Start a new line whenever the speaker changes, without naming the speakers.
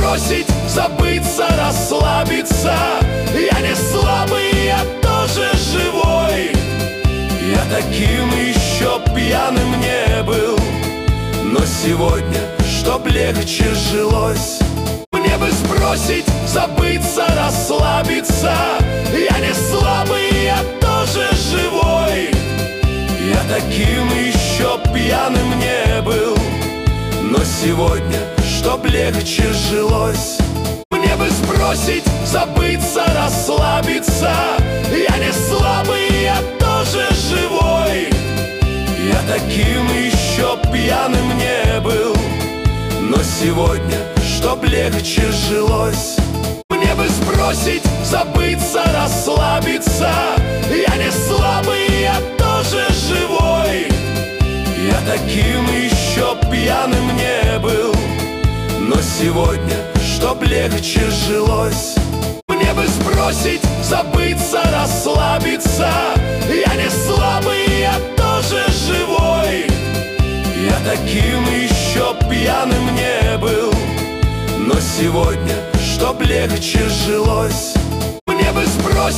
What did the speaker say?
сбросить, забыться, расслабиться. Я не слабый, я тоже живой. Я таким еще пьяным не был, но сегодня, чтоб легче жилось, мне бы сбросить, забыться, расслабиться. Я не слабый, я тоже живой. Я таким еще пьяным не был, но сегодня, чтоб легче жилось, мне бы сбросить, забыться, расслабиться. Я не слабый, я тоже живой. Я таким еще пьяным не был, но сегодня, чтоб легче жилось, мне бы сбросить, забыться, расслабиться. Я не слабый, я тоже живой. Я таким еще пьяным не был, но сегодня, чтоб легче жилось, мне бы сбросить, забыться, расслабиться. Я не слабый, я тоже живой. Я таким еще пьяным не был, но сегодня, чтоб легче жилось.